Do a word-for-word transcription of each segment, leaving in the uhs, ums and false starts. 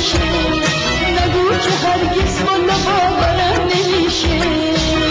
نمیشه، نگو که هرگز والا باورم نمیشه.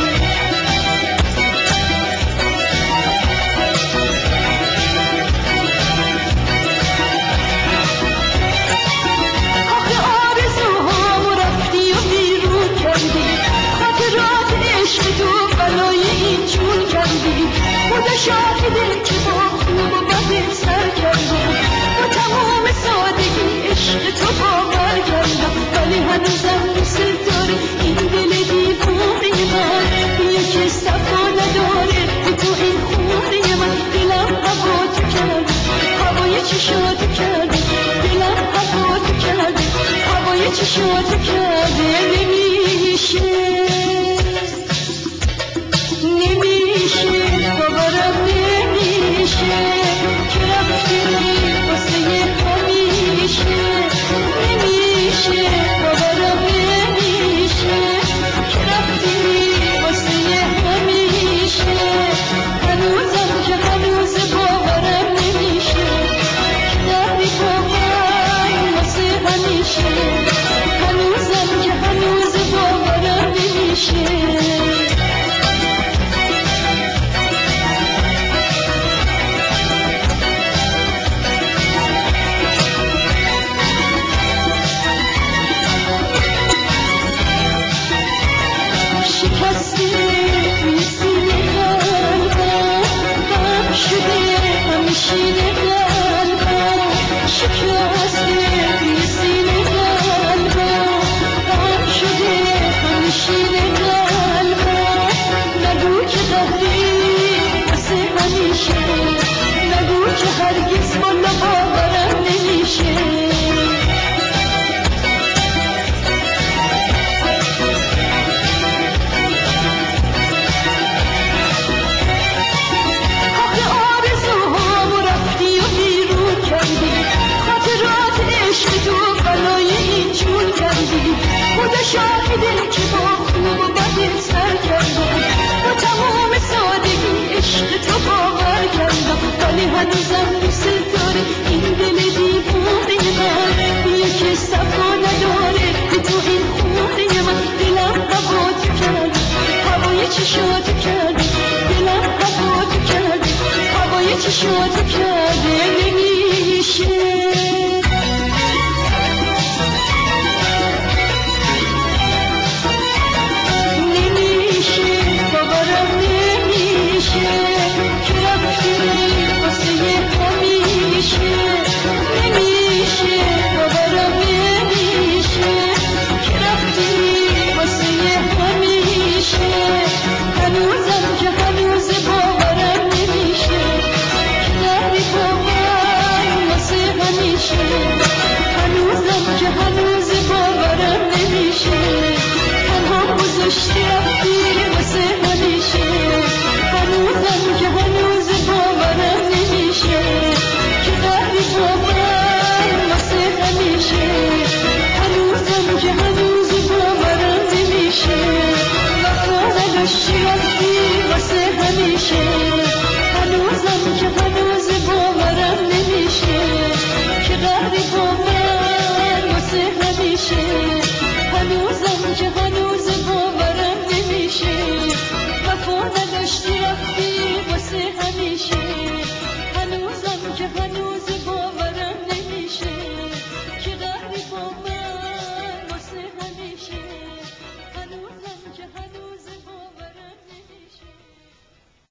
خدا شاهده که با خوب و بد سر کردم، با تمام سادگی عشق تو باور کردم، ولی هنوزم دوست داره این دل دیوونه من. بیا که صفا نداره به تو این خونه من. دلم هوا تو کرده، هوای چشاتو کرده، دلم هوا تو کرده، هوای چشاتو کرده. نمیشه نمیشه باورم نمیشه که رفتی واسه همیشه. نمیشه باورم نمیشه که رفتی واسه همیشه. هنوزم که هنوز باورم نمیشه که رفتی واقعا واسه همیشه. هنوزم که هنوز باورم نمیشه. شکسته توی سینه قلبم، غم شده همیشینه قلبم. شکسته توی سینه قلبم، غم شده همیشینه قلبم. نگو که قهری واسه همیشه، نگو که هرگز والا باورم نمیشه. خدا شاهده که با خوب و بد سر کردم، با تمام سادگی عشق تو باور کردم، ولی هنوزم دوست داره این دل دیوونه من. بیا که صفا نداره به تو این خونه من. دلم هوا تو کرده، هوای چشاتو کرده، دلم هوا تو کرده، هوای چشاتو کرده. نمیشه که رفتی واسه همیشه. نمیشه باورم نمیشه که رفتی واسه همیشه. هنوزم که هنوز باورم نمیشه که رفتی واقعا واسه همیشه. هنوزم که هنوز باورم نمیشه تنها گذاشتی رفتی واسه